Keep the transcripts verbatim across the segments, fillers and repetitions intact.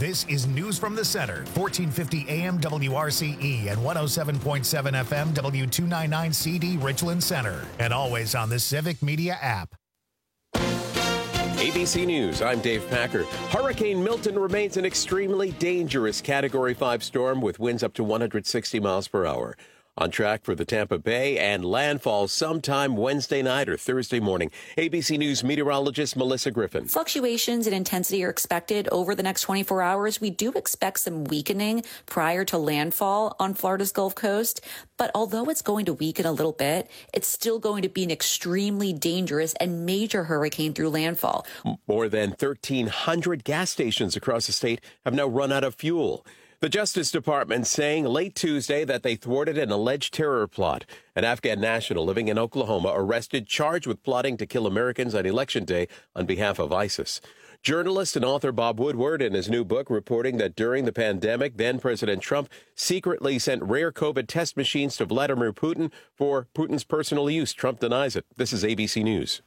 This is News from the Center, fourteen fifty A M W R C E and one oh seven point seven F M W two ninety-nine C D Richland Center, and always on the Civic Media app. A B C News, I'm Dave Packer. Hurricane Milton remains an extremely dangerous Category five storm with winds up to one hundred sixty miles per hour. On track for the Tampa Bay and landfall sometime Wednesday night or Thursday morning. A B C News meteorologist Melissa Griffin. Fluctuations in intensity are expected over the next twenty-four hours. We do expect some weakening prior to landfall on Florida's Gulf Coast. But although it's going to weaken a little bit, it's still going to be an extremely dangerous and major hurricane through landfall. More than thirteen hundred gas stations across the state have now run out of fuel. The Justice Department saying late Tuesday that they thwarted an alleged terror plot. An Afghan national living in Oklahoma arrested, charged with plotting to kill Americans on Election Day on behalf of ISIS. Journalist and author Bob Woodward, in his new book, reporting that during the pandemic, then-President Trump secretly sent rare COVID test machines to Vladimir Putin for Putin's personal use. Trump denies it. This is A B C News.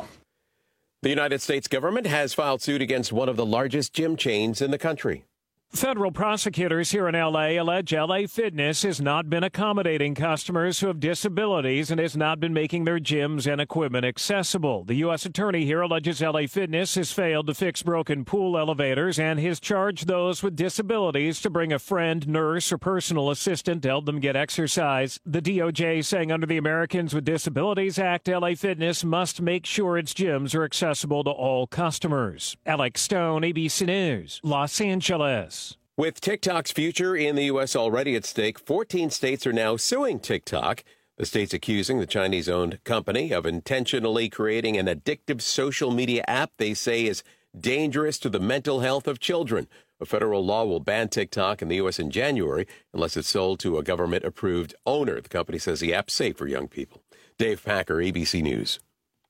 The United States government has filed suit against one of the largest gym chains in the country. Federal prosecutors here in L A allege L A Fitness has not been accommodating customers who have disabilities and has not been making their gyms and equipment accessible. The U S attorney here alleges L A Fitness has failed to fix broken pool elevators and has charged those with disabilities to bring a friend, nurse, or personal assistant to help them get exercise. The D O J saying under the Americans with Disabilities Act, L A Fitness must make sure its gyms are accessible to all customers. Alex Stone, A B C News, Los Angeles. With TikTok's future in the U S already at stake, fourteen states are now suing TikTok. The states accusing the Chinese-owned company of intentionally creating an addictive social media app they say is dangerous to the mental health of children. A federal law will ban TikTok in the U S in January unless it's sold to a government-approved owner. The company says the app's safe for young people. Dave Packer, A B C News.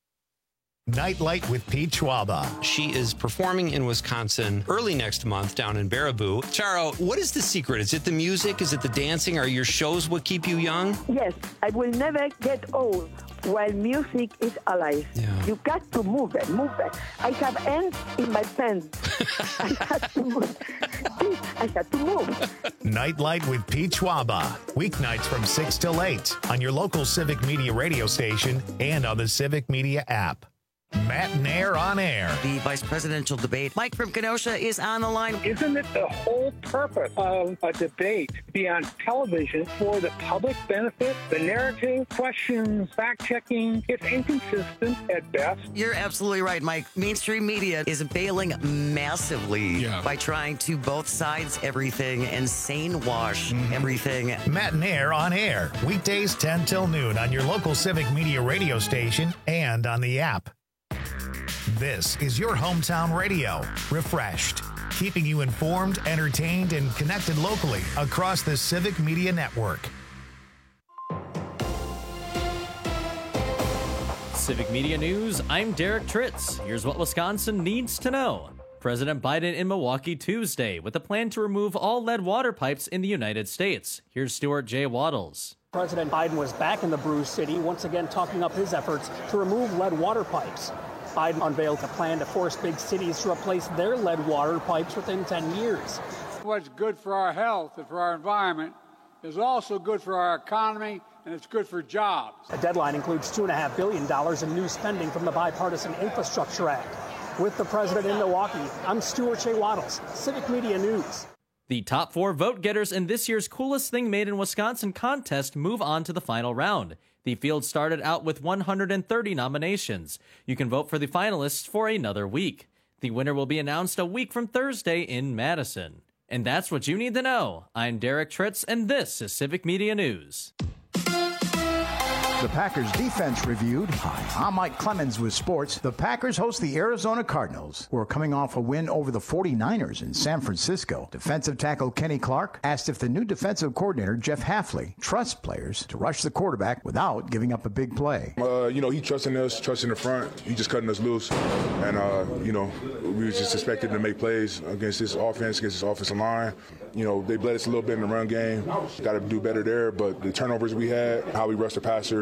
Nightlight with Pete Schwaba. She is performing in Wisconsin early next month down in Baraboo. Charo, what is the secret? Is it the music? Is it the dancing? Are your shows what keep you young? Yes, I will never get old while music is alive. Yeah. You got to move it, move it. I have ants in my pants. I have to move. I have to move. Nightlight with Pete Schwaba. Weeknights from six till eight on your local Civic Media radio station and on the Civic Media app. Matt Nair on air. The vice presidential debate. Mike from Kenosha is on the line. Isn't it the whole purpose of a debate to be on television for the public benefit? The narrative, questions, fact-checking, it's inconsistent at best. You're absolutely right, Mike. Mainstream media is bailing massively yeah. by trying to both sides everything and sane wash mm-hmm. everything. Matt Nair on air. Weekdays ten till noon on your local Civic Media radio station and on the app. This is your hometown radio, refreshed, keeping you informed, entertained, and connected locally across the Civic Media Network. Civic Media News, I'm Derek Tritz. Here's what Wisconsin needs to know. President Biden in Milwaukee Tuesday with a plan to remove all lead water pipes in the United States. Here's Stuart J. Waddles. President Biden was back in the Bruce City, once again talking up his efforts to remove lead water pipes. Biden unveiled a plan to force big cities to replace their lead water pipes within ten years. What's good for our health and for our environment is also good for our economy, and it's good for jobs. The deadline includes two point five billion dollars in new spending from the Bipartisan Infrastructure Act. With the president in Milwaukee, I'm Stuart J. Waddles, Civic Media News. The top four vote getters in this year's Coolest Thing Made in Wisconsin contest move on to the final round. The field started out with one hundred thirty nominations. You can vote for the finalists for another week. The winner will be announced a week from Thursday in Madison. And that's what you need to know. I'm Derek Tritz, and this is Civic Media News. The Packers defense reviewed. Hi, I'm Mike Clemens with sports. The Packers host the Arizona Cardinals, who are coming off a win over the forty-niners in San Francisco. Defensive tackle Kenny Clark asked if the new defensive coordinator, Jeff Hafley, trusts players to rush the quarterback without giving up a big play. Uh, you know, he trusting us, trusting the front. He just cutting us loose. And, uh, you know, we was just expected to make plays against this offense, against this offensive line. You know, they bled us a little bit in the run game. Got to do better there. But the turnovers we had, how we rushed the passer,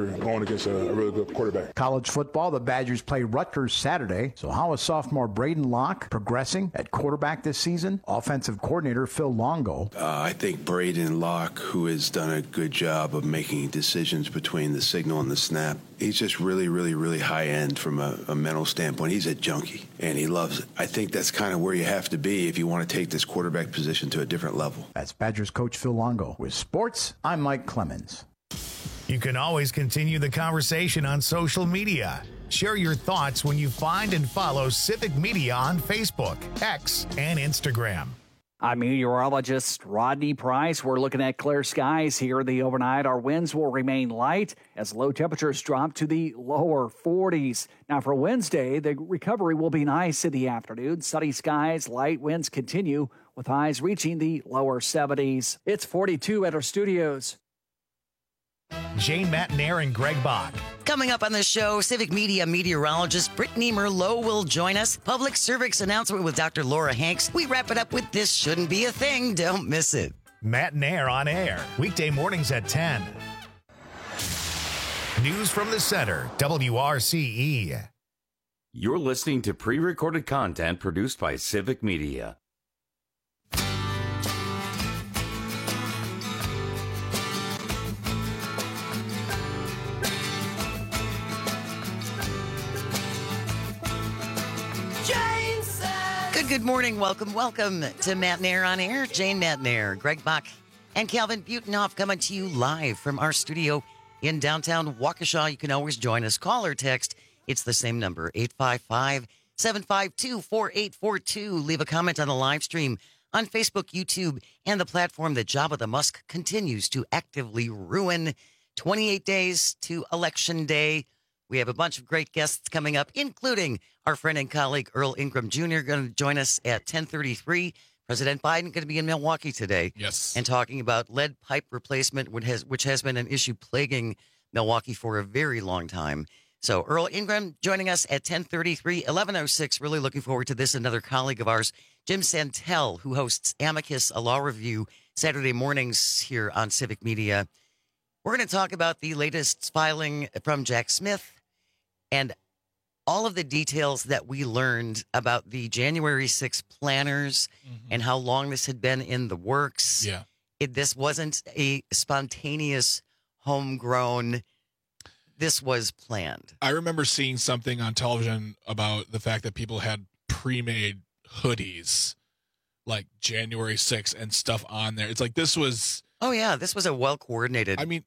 we're going against a, a really good quarterback. College football, the Badgers play Rutgers Saturday. So how is sophomore Braden Locke progressing at quarterback this season? Offensive coordinator Phil Longo. Uh, I think Braden Locke, who has done a good job of making decisions between the signal and the snap, he's just really, really, really high end from a, a mental standpoint. He's a junkie, and he loves it. I think that's kind of where you have to be if you want to take this quarterback position to a different level. That's Badgers coach Phil Longo. With sports, I'm Mike Clemens. You can always continue the conversation on social media. Share your thoughts when you find and follow Civic Media on Facebook, X, and Instagram. I'm meteorologist Rodney Price. We're looking at clear skies here the overnight. Our winds will remain light as low temperatures drop to the lower forties. Now for Wednesday, the recovery will be nice in the afternoon. Sunny skies, light winds continue with highs reaching the lower seventies. It's forty-two at our studios. Jane Matnair and Greg Bach. Coming up on the show, Civic Media meteorologist Brittany Merlot will join us. Public service announcement with Doctor Laura Hanks. We wrap it up with This Shouldn't Be a Thing. Don't miss it. Matnair on air, weekday mornings at ten. News from the center, W R C E. You're listening to pre-recorded content produced by Civic Media. Good morning. Welcome, welcome to Matnair on Air. Jane Matnair, Greg Bach, and Calvin Butenhoff coming to you live from our studio in downtown Waukesha. You can always join us. Call or text. It's the same number, eight five five, seven five two, four eight four two. Leave a comment on the live stream on Facebook, YouTube, and the platform that Jabba the Musk continues to actively ruin. twenty-eight days to Election Day. We have a bunch of great guests coming up, including our friend and colleague Earl Ingram Junior going to join us at ten thirty-three. President Biden going to be in Milwaukee today. Yes. And talking about lead pipe replacement, which has, which has been an issue plaguing Milwaukee for a very long time. So Earl Ingram joining us at ten thirty-three, eleven oh six. Really looking forward to this. Another colleague of ours, Jim Santel, who hosts Amicus, a law review, Saturday mornings here on Civic Media. We're going to talk about the latest filing from Jack Smith and all of the details that we learned about the January sixth planners mm-hmm. and how long this had been in the works. Yeah. It, this wasn't a spontaneous, homegrown, this was planned. I remember seeing something on television about the fact that people had pre-made hoodies like January sixth and stuff on there. It's like this was... Oh, yeah. This was a well-coordinated... I mean...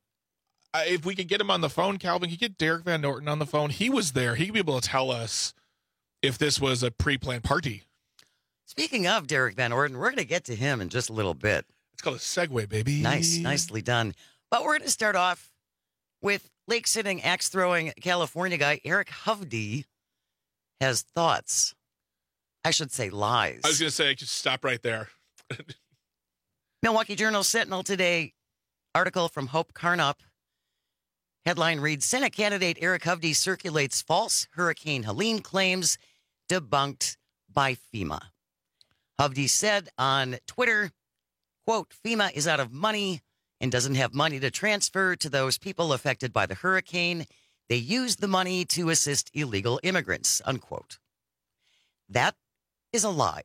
If we could get him on the phone, Calvin, could get Derek Van Norton on the phone. He was there. He could be able to tell us if this was a pre-planned party. Speaking of Derek Van Norton, we're going to get to him in just a little bit. It's called a segue, baby. Nice, nicely done. But we're going to start off with lake-sitting, axe-throwing California guy Eric Hovde has thoughts. I should say lies. I was going to say, just stop right there. Milwaukee Journal Sentinel today, article from Hope Carnop. Headline reads, Senate candidate Eric Hovde circulates false Hurricane Helene claims debunked by FEMA. Hovde said on Twitter, quote, FEMA is out of money and doesn't have money to transfer to those people affected by the hurricane. They use the money to assist illegal immigrants, unquote. That is a lie.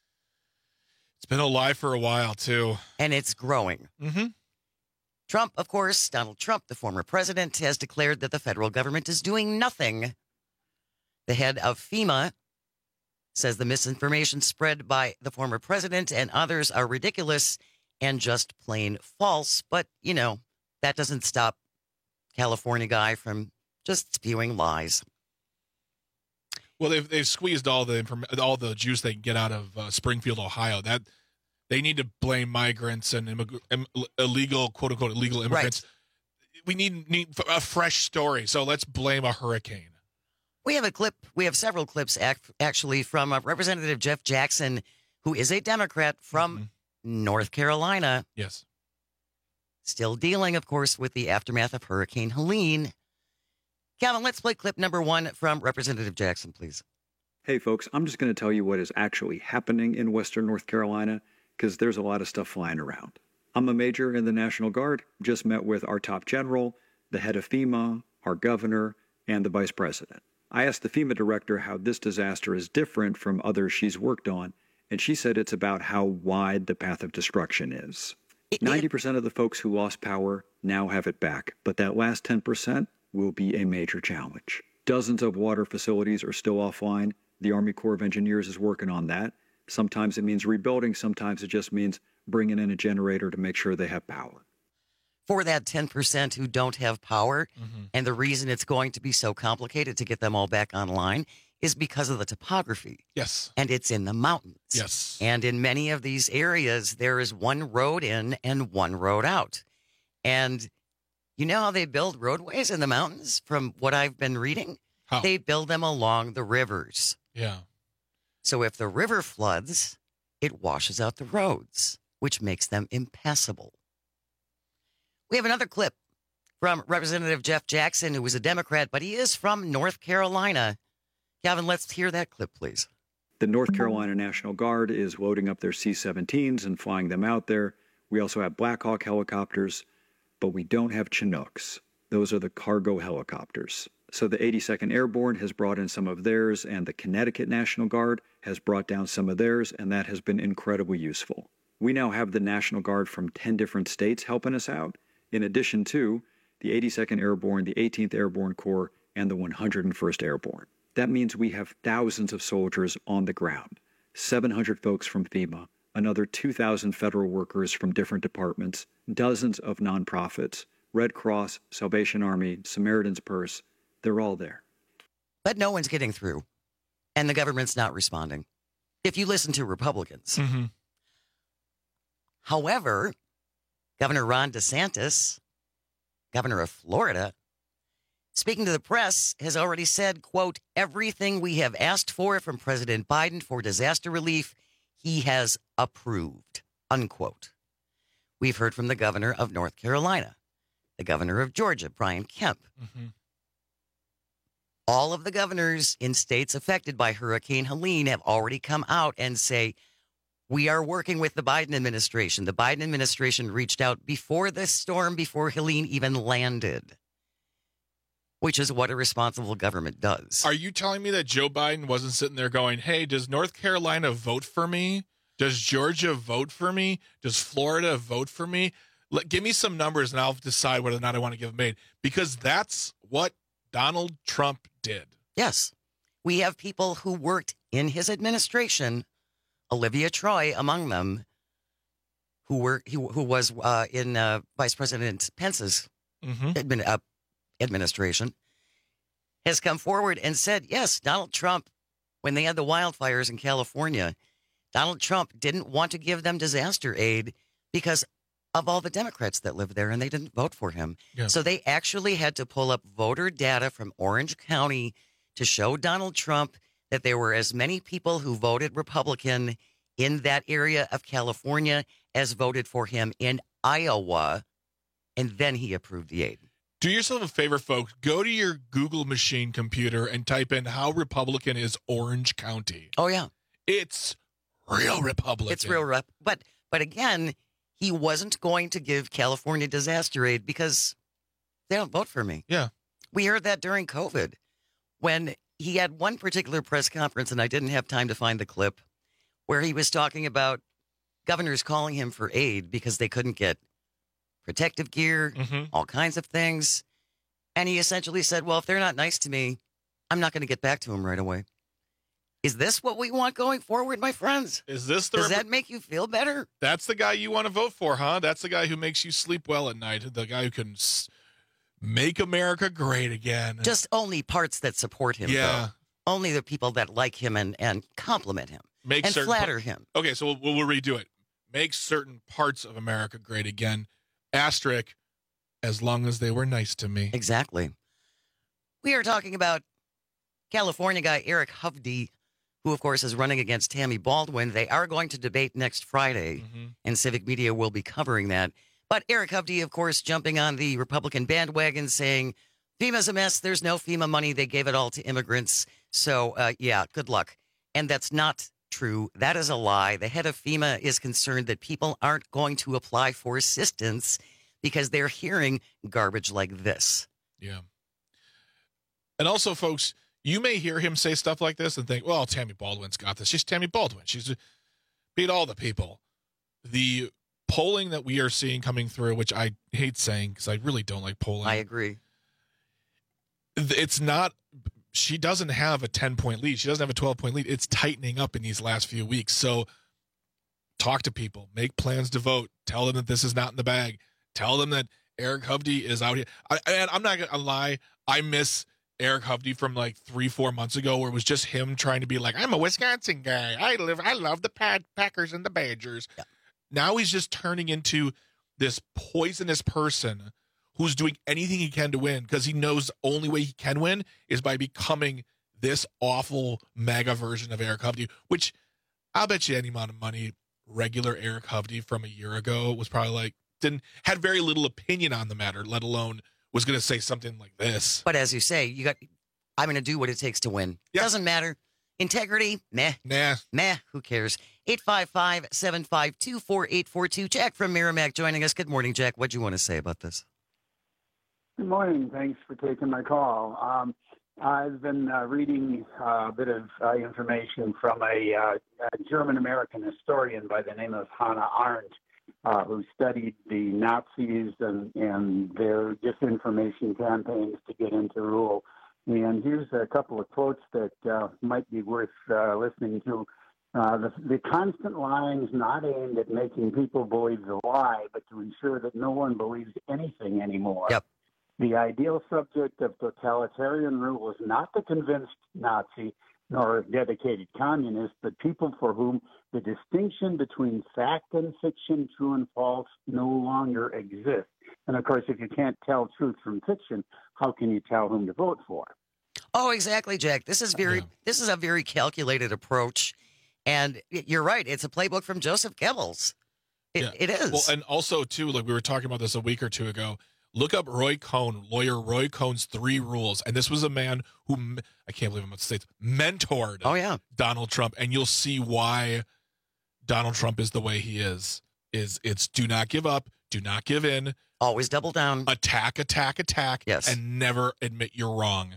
It's been a lie for a while, too. And it's growing. Mm-hmm. Trump, of course, Donald Trump, the former president, has declared that the federal government is doing nothing. The head of FEMA says the misinformation spread by the former president and others are ridiculous and just plain false. But, you know, that doesn't stop California guy from just spewing lies. Well, they've they've squeezed all the inform- all the juice they can get out of uh, Springfield, Ohio. That they need to blame migrants and immig- Im- illegal, quote unquote, illegal immigrants. Right. We need need a fresh story. So let's blame a hurricane. We have a clip. We have several clips act- actually from uh, Representative Jeff Jackson, who is a Democrat from mm-hmm. North Carolina. Yes. Still dealing, of course, with the aftermath of Hurricane Helene. Calvin, let's play clip number one from Representative Jackson, please. Hey, folks, I'm just going to tell you what is actually happening in Western North Carolina, because there's a lot of stuff flying around. I'm a major in the National Guard, just met with our top general, the head of FEMA, our governor, and the vice president. I asked the FEMA director how this disaster is different from others she's worked on, and she said it's about how wide the path of destruction is. ninety percent of the folks who lost power now have it back, but that last ten percent will be a major challenge. Dozens of water facilities are still offline. The Army Corps of Engineers is working on that. Sometimes it means rebuilding, sometimes it just means bringing in a generator to make sure they have power. For that ten percent who don't have power, mm-hmm. and the reason it's going to be so complicated to get them all back online is because of the topography. Yes. And it's in the mountains. Yes. And in many of these areas, there is one road in and one road out. And you know how they build roadways in the mountains, from what I've been reading? How? They build them along the rivers. Yeah. So if the river floods, it washes out the roads, which makes them impassable. We have another clip from Representative Jeff Jackson, who is a Democrat, but he is from North Carolina. Calvin, let's hear that clip, please. The North Carolina National Guard is loading up their C seventeens and flying them out there. We also have Black Hawk helicopters, but we don't have Chinooks. Those are the cargo helicopters. So the eighty-second Airborne has brought in some of theirs, and the Connecticut National Guard has brought down some of theirs, and that has been incredibly useful. We now have the National Guard from ten different states helping us out, in addition to the eighty-second Airborne, the eighteenth Airborne Corps, and the one hundred first Airborne. That means we have thousands of soldiers on the ground, seven hundred folks from FEMA, another two thousand federal workers from different departments, dozens of nonprofits, Red Cross, Salvation Army, Samaritan's Purse, they're all there. But no one's getting through, and the government's not responding, if you listen to Republicans. Mm-hmm. However, Governor Ron DeSantis, governor of Florida, speaking to the press, has already said, quote, everything we have asked for from President Biden for disaster relief, he has approved, unquote. We've heard from the governor of North Carolina, the governor of Georgia, Brian Kemp. Mm-hmm. All of the governors in states affected by Hurricane Helene have already come out and say, we are working with the Biden administration. The Biden administration reached out before this storm, before Helene even landed, which is what a responsible government does. Are you telling me that Joe Biden wasn't sitting there going, hey, does North Carolina vote for me? Does Georgia vote for me? Does Florida vote for me? Let, give me some numbers and I'll decide whether or not I want to give them aid. Because that's what Donald Trump did. Yes. We have people who worked in his administration, Olivia Troy among them, who were who, who was uh, in uh, Vice President Pence's mm-hmm. admin, uh, administration, has come forward and said, yes, Donald Trump, when they had the wildfires in California, Donald Trump didn't want to give them disaster aid because of all the Democrats that live there, and they didn't vote for him. Yeah. So they actually had to pull up voter data from Orange County to show Donald Trump that there were as many people who voted Republican in that area of California as voted for him in Iowa, and then he approved the aid. Do yourself a favor, folks. Go to your Google machine computer and type in how Republican is Orange County. Oh, yeah. It's real Republican. It's real rep. But, but again, he wasn't going to give California disaster aid because they don't vote for me. Yeah. We heard that during COVID when he had one particular press conference, and I didn't have time to find the clip, where he was talking about governors calling him for aid because they couldn't get protective gear, mm-hmm. all kinds of things. And he essentially said, well, if they're not nice to me, I'm not going to get back to them right away. Is this what we want going forward, my friends? Is this the Does rep- that make you feel better? That's the guy you want to vote for, huh? That's the guy who makes you sleep well at night. The guy who can s- make America great again. Just only parts that support him, yeah. though. Only the people that like him and, and compliment him make and flatter par- him. Okay, so we'll, we'll redo it. Make certain parts of America great again. Asterisk, as long as they were nice to me. Exactly. We are talking about California guy Eric Hovde, who, of course, is running against Tammy Baldwin. They are going to debate next Friday, mm-hmm. and Civic Media will be covering that. But Eric Hovde, of course, jumping on the Republican bandwagon, saying, FEMA's a mess. There's no FEMA money. They gave it all to immigrants. So, uh, yeah, good luck. And that's not true. That is a lie. The head of FEMA is concerned that people aren't going to apply for assistance because they're hearing garbage like this. Yeah. And also, folks, you may hear him say stuff like this and think, well, Tammy Baldwin's got this. She's Tammy Baldwin. She's beat all the people. The polling that we are seeing coming through, which I hate saying because I really don't like polling. I agree. It's not, she doesn't have a ten-point lead. She doesn't have a twelve-point lead. It's tightening up in these last few weeks. So talk to people. Make plans to vote. Tell them that this is not in the bag. Tell them that Eric Hovde is out here. I, and I'm not going to lie. I miss Eric Hovde from like three, four months ago where it was just him trying to be like, I'm a Wisconsin guy. I live, I love the Pack, Packers and the Badgers. Yeah. Now he's just turning into this poisonous person who's doing anything he can to win because he knows the only way he can win is by becoming this awful MAGA version of Eric Hovde, which I'll bet you any amount of money regular Eric Hovde from a year ago was probably like, didn't, had very little opinion on the matter, let alone was going to say something like this. But as you say, you got, I'm going to do what it takes to win. Yeah. Doesn't matter. Integrity, meh. Nah. Meh, who cares? eight five five, seven five two, four eight four two. Jack from Merrimack joining us. Good morning, Jack. What do you want to say about this? Good morning. Thanks for taking my call. Um, I've been uh, reading uh, a bit of uh, information from a, uh, a German-American historian by the name of Hannah Arendt, uh, who studied the Nazis and, and their disinformation campaigns to get into rule. And here's a couple of quotes that uh, might be worth uh, listening to. Uh, the, the constant lying is not aimed at making people believe the lie, but to ensure that no one believes anything anymore. Yep. The ideal subject of totalitarian rule is not the convinced Nazi nor dedicated communist, but people for whom the distinction between fact and fiction, true and false, no longer exists. And, of course, if you can't tell truth from fiction, how can you tell whom to vote for? Oh, exactly, Jack. This is very, yeah. this is a very calculated approach. And you're right. It's a playbook from Joseph Goebbels. It, yeah. it is. Well, and also, too, like we were talking about this a week or two ago, look up Roy Cohn, lawyer Roy Cohn's three rules. And this was a man who, I can't believe I'm about to say it, mentored oh, yeah. Donald Trump. And you'll see why Donald Trump is the way he is. Is it's do not give up, do not give in. Always double down. Attack, attack, attack. Yes. And never admit you're wrong.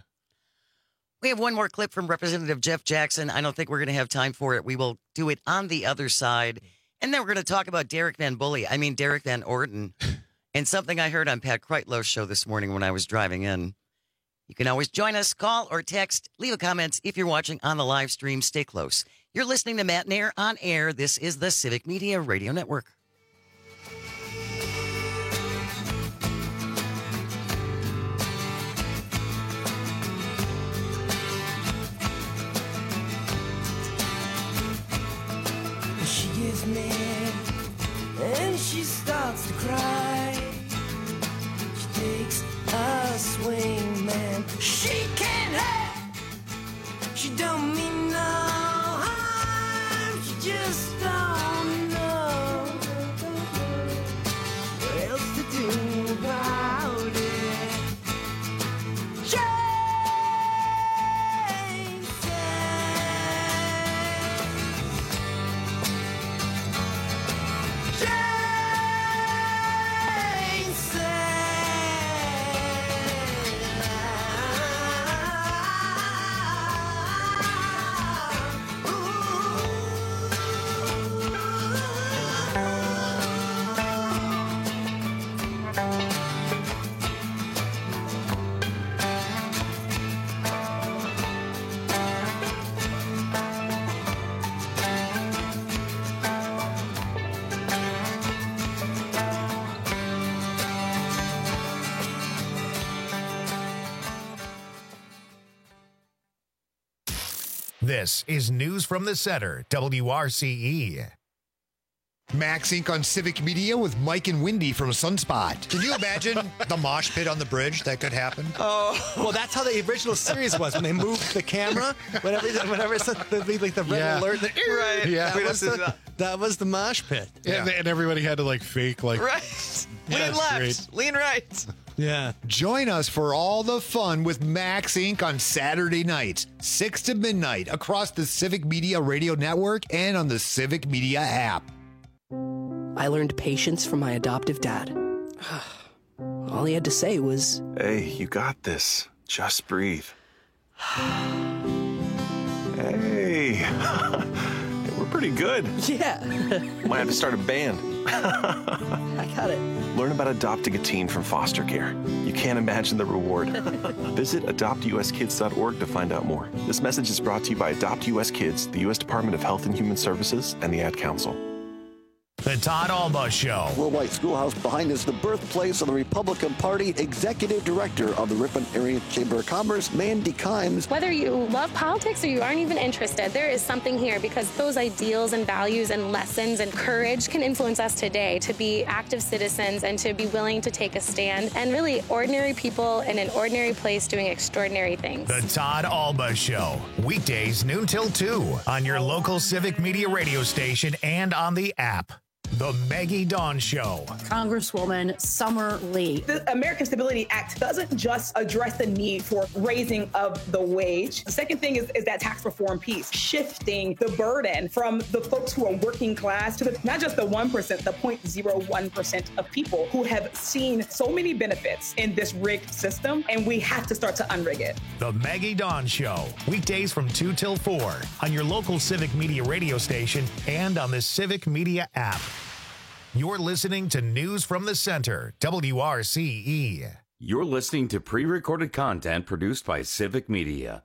We have one more clip from Representative Jeff Jackson. I don't think we're going to have time for it. We will do it on the other side. And then we're going to talk about Derek Van Bully. I mean, Derek Van Orden. And something I heard on Pat Kreitlow's show this morning when I was driving in. You can always join us, call or text. Leave a comment if you're watching on the live stream. Stay close. You're listening to Matt Nair on air. This is the Civic Media Radio Network. And she starts to cry. She takes a swing, man. She can't help. She don't mean no harm. She just don't know what else to do about it. Jane This is News from the Center, W R C E. Max Incorporated on Civic Media with Mike and Wendy from Sunspot. Can you imagine the mosh pit on the bridge that could happen? Oh, well, that's how the original series was when they moved the camera. Whenever, whenever it's the, like the red yeah. alert, the, right? Yeah, that was the, that was the mosh pit. Yeah. And, and everybody had to like fake like right. Yeah, lean left, great. lean right. Yeah. Join us for all the fun with Max Incorporated on Saturday nights, six to midnight, across the Civic Media Radio Network and on the Civic Media app. I learned patience from my adoptive dad. All he had to say was, "Hey, you got this. Just breathe." Hey, we're pretty good. Yeah. Might have to start a band. I got it. Learn about adopting a teen from foster care. You can't imagine the reward. Visit adopt u s kids dot org to find out more. This message is brought to you by Adopt U S Kids, the U S Department of Health and Human Services, and the Ad Council. The Todd Alba Show. Worldwide Schoolhouse behind is the birthplace of the Republican Party Executive Director of the Ripon Area Chamber of Commerce, Mandy Kimes. Whether you love politics or you aren't even interested, there is something here because those ideals and values and lessons and courage can influence us today to be active citizens and to be willing to take a stand and really ordinary people in an ordinary place doing extraordinary things. The Todd Alba Show. Weekdays noon till two on your local Civic Media radio station and on the app. The Maggie Dawn Show. Congresswoman Summer Lee. The American Stability Act doesn't just address the need for raising of the wage. The second thing is, is that tax reform piece, shifting the burden from the folks who are working class to the, not just the one percent, the zero point zero one percent of people who have seen so many benefits in this rigged system, and we have to start to unrig it. The Maggie Dawn Show. Weekdays from two till four on your local Civic Media radio station and on the Civic Media app. You're listening to News from the Center, W R C E. You're listening to pre-recorded content produced by Civic Media.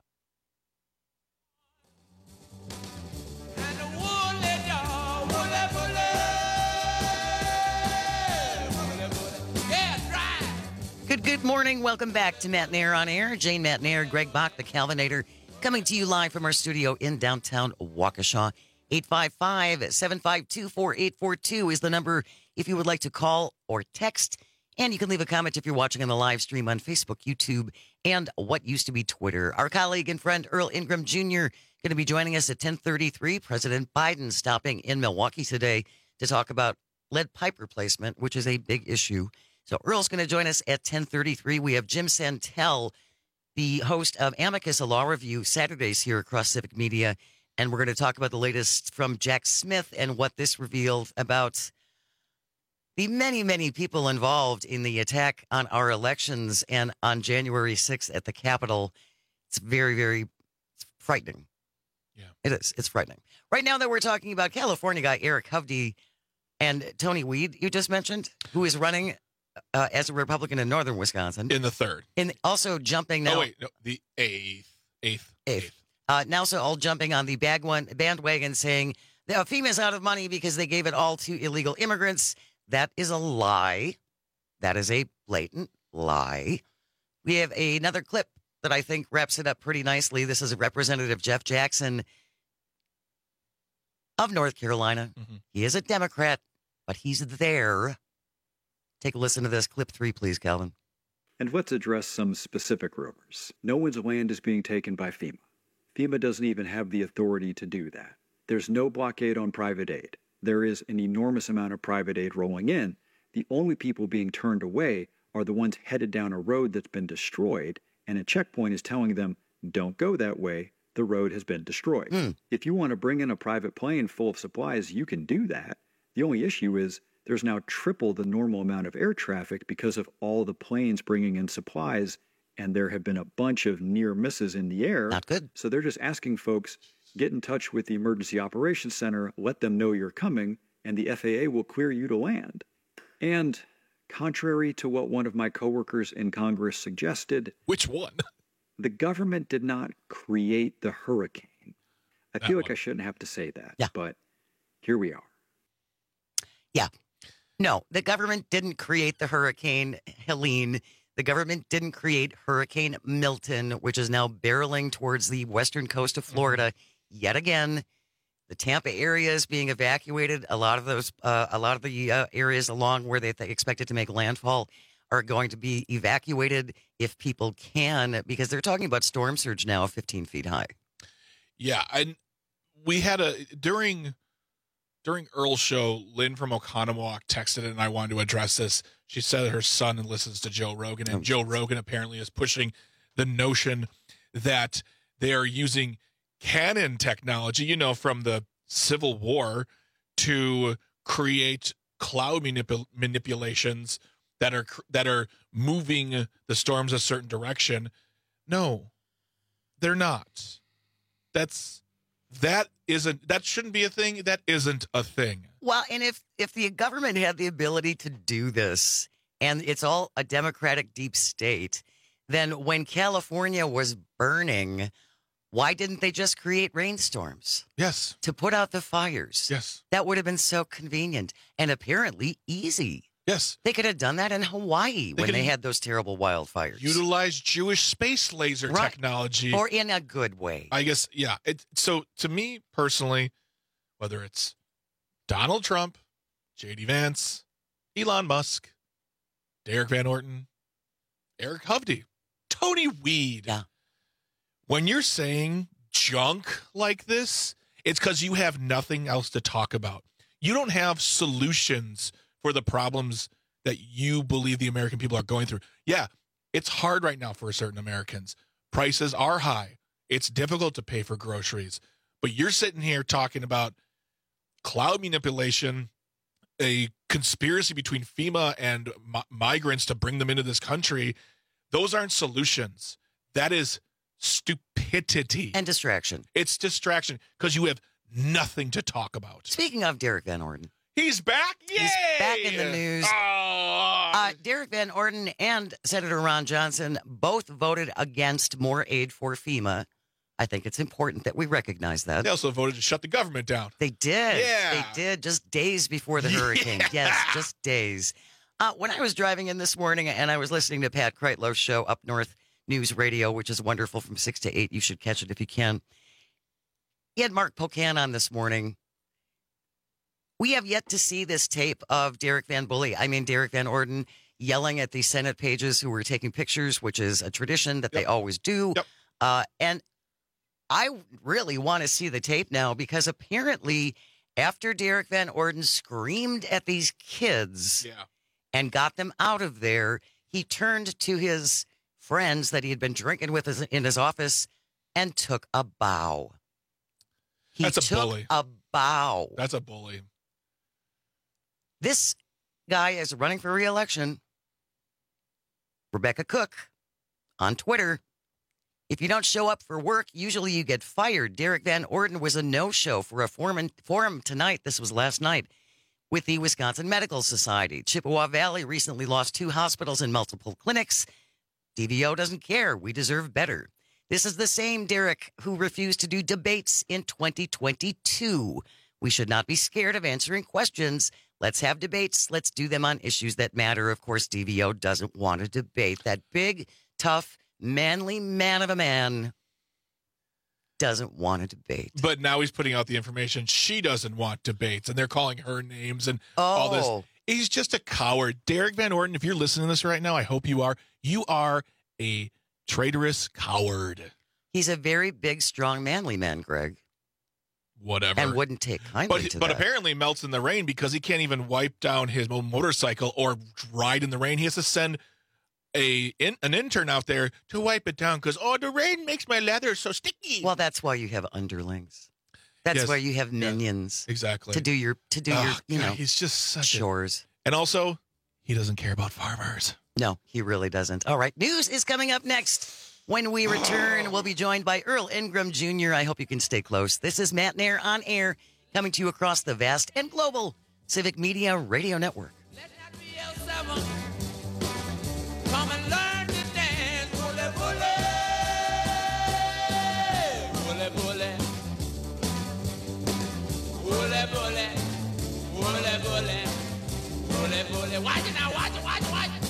Good, good morning. Welcome back to Matt Nair on Air. Jane Matt Nair, Greg Bach, the Calvinator, coming to you live from our studio in downtown Waukesha. eight five five, seven five two, four eight four two is the number if you would like to call or text. And you can leave a comment if you're watching on the live stream on Facebook, YouTube, and what used to be Twitter. Our colleague and friend Earl Ingram Junior going to be joining us at ten thirty-three. President Biden stopping in Milwaukee today to talk about lead pipe replacement, which is a big issue. So Earl's going to join us at ten thirty-three. We have Jim Santel, the host of Amicus, a law review, Saturdays here across Civic Media. And we're going to talk about the latest from Jack Smith and what this revealed about the many, many people involved in the attack on our elections and on January sixth at the Capitol. It's very, very frightening. Yeah, it is. It's frightening. Right now that we're talking about California guy Eric Hovde and Tony Weed, you just mentioned, who is running uh, as a Republican in northern Wisconsin. In the third. And also jumping now. Oh, wait, no, the eighth. Eighth. Eighth. eighth. Uh, now, so all jumping on the bag one bandwagon saying the FEMA's out of money because they gave it all to illegal immigrants. That is a lie. That is a blatant lie. We have another clip that I think wraps it up pretty nicely. This is Representative Jeff Jackson of North Carolina. Mm-hmm. He is a Democrat, but he's there. Take a listen to this. Clip three, please, Calvin. And let's address some specific rumors. No one's land is being taken by FEMA. FEMA doesn't even have the authority to do that. There's no blockade on private aid. There is an enormous amount of private aid rolling in. The only people being turned away are the ones headed down a road that's been destroyed, and a checkpoint is telling them, don't go that way, the road has been destroyed. Mm. If you want to bring in a private plane full of supplies, you can do that. The only issue is there's now triple the normal amount of air traffic because of all the planes bringing in supplies, and there have been a bunch of near misses in the air. Not good. So they're just asking folks, get in touch with the Emergency Operations Center, let them know you're coming, and the F A A will clear you to land. And contrary to what one of my coworkers in Congress suggested... Which one? The government did not create the hurricane. I That feel like one. I shouldn't have to say that, Yeah. but here we are. Yeah. No, the government didn't create the Hurricane Helene. The government didn't create Hurricane Milton, which is now barreling towards the western coast of Florida yet again. The Tampa area is being evacuated. A lot of those, uh, a lot of the uh, areas along where they, they expected to make landfall are going to be evacuated if people can, because they're talking about storm surge now of fifteen feet high. Yeah, and we had a during during Earl's show, Lynn from Oconomowoc texted it, and I wanted to address this. She said her son listens to Joe Rogan, and Joe Rogan apparently is pushing the notion that they are using cannon technology, you know, from the Civil War to create cloud manip- manipulations that are that are moving the storms a certain direction. No, They're not. That's that isn't that shouldn't be a thing. That isn't a thing. Well, and if if the government had the ability to do this, and it's all a Democratic deep state, then when California was burning, why didn't they just create rainstorms? Yes. To put out the fires. Yes. That would have been so convenient and apparently easy. Yes. They could have done that in Hawaii They when they could- had those terrible wildfires. Utilize Jewish space laser Right. technology. Or in a good way. I guess, yeah. It, so to me personally, whether it's Donald Trump, J D Vance, Elon Musk, Derek Van Orton, Eric Hovde, Tony Weed. Yeah. When you're saying junk like this, it's because you have nothing else to talk about. You don't have solutions for the problems that you believe the American people are going through. Yeah, it's hard right now for certain Americans. Prices are high. It's difficult to pay for groceries. But you're sitting here talking about cloud manipulation, a conspiracy between FEMA and mi- migrants to bring them into this country. Those aren't solutions. That is stupidity. And distraction. It's distraction because you have nothing to talk about. Speaking of Derek Van Orton. He's back? Yay! He's back in the news. Oh. Uh, Derek Van Orton and Senator Ron Johnson both voted against more aid for FEMA. I think it's important that we recognize that. They also voted to shut the government down. They did. Yeah. They did just days before the hurricane. Yeah. Yes, just days. Uh, when I was driving in this morning and I was listening to Pat Kreitlow's show, Up North News Radio, which is wonderful from six to eight. You should catch it if you can. He had Mark Pocan on this morning. We have yet to see this tape of Derek Van Bully. I mean, Derek Van Orton yelling at the Senate pages who were taking pictures, which is a tradition that yep. they always do. Yep. Uh, and I really want to see the tape now because apparently after Derek Van Orton screamed at these kids yeah. and got them out of there, he turned to his friends that he had been drinking with in his office and took a bow. He That's a took bully. a bow. That's a bully. This guy is running for re-election. Rebecca Cook on Twitter. If you don't show up for work, usually you get fired. Derek Van Orton was a no-show for a forum, forum tonight. This was last night with the Wisconsin Medical Society. Chippewa Valley recently lost two hospitals and multiple clinics. D V O doesn't care. We deserve better. This is the same Derek who refused to do debates in twenty twenty-two. We should not be scared of answering questions. Let's have debates. Let's do them on issues that matter. Of course, D V O doesn't want to debate. That big, tough, manly man of a man doesn't want to debate. But now he's putting out the information. She doesn't want debates, and they're calling her names and oh. all this. He's just a coward. Derek Van Orton, if you're listening to this right now, I hope you are. You are a traitorous coward. He's a very big, strong, manly man, Greg. Whatever. And wouldn't take kindly but, to But that. apparently melts in the rain because he can't even wipe down his motorcycle or ride in the rain. He has to send a in, an intern out there to wipe it down because, oh, the rain makes my leather so sticky. Well, that's why you have underlings. That's yes. why you have minions. Yeah, exactly. To do your, to do oh, your, you God, know, he's just such chores. A, and also, he doesn't care about farmers. No, he really doesn't. All right. News is coming up next. When we return, we'll be joined by Earl Ingram Junior I hope you can stay close. This is Matt Nair on air, coming to you across the vast and global Civic Media Radio Network. Come and learn to dance, bully, bully, bully, bully, bully, bully, bully, bully, bully, bully. Watch it now, watch it, watch it, watch it.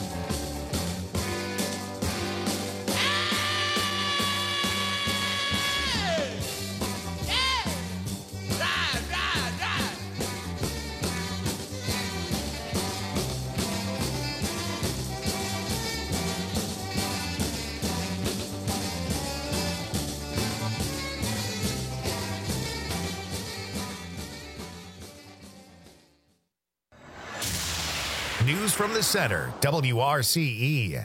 News from the center, W R C E.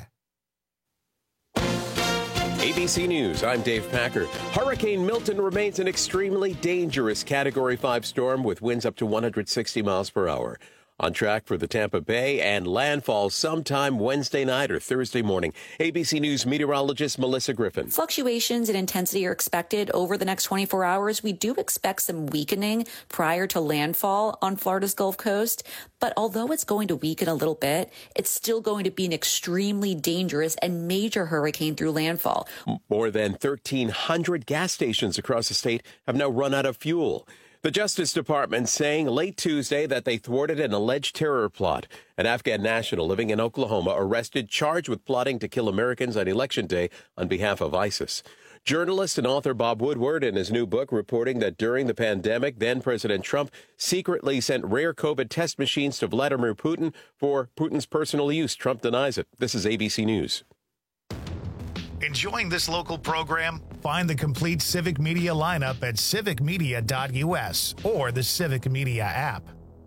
A B C News, I'm Dave Packer. Hurricane Milton remains an extremely dangerous Category five storm with winds up to one hundred sixty miles per hour. On track for the Tampa Bay and landfall sometime Wednesday night or Thursday morning. A B C News meteorologist Melissa Griffin. Fluctuations in intensity are expected over the next twenty-four hours. We do expect some weakening prior to landfall on Florida's Gulf Coast. But although it's going to weaken a little bit, it's still going to be an extremely dangerous and major hurricane through landfall. More than thirteen hundred gas stations across the state have now run out of fuel. The Justice Department saying late Tuesday that they thwarted an alleged terror plot. An Afghan national living in Oklahoma arrested, charged with plotting to kill Americans on Election Day on behalf of ISIS. Journalist and author Bob Woodward in his new book reporting that during the pandemic, then-President Trump secretly sent rare COVID test machines to Vladimir Putin for Putin's personal use. Trump denies it. This is A B C News. Enjoying this local program? Find the complete Civic Media lineup at civic media dot U S or the Civic Media app.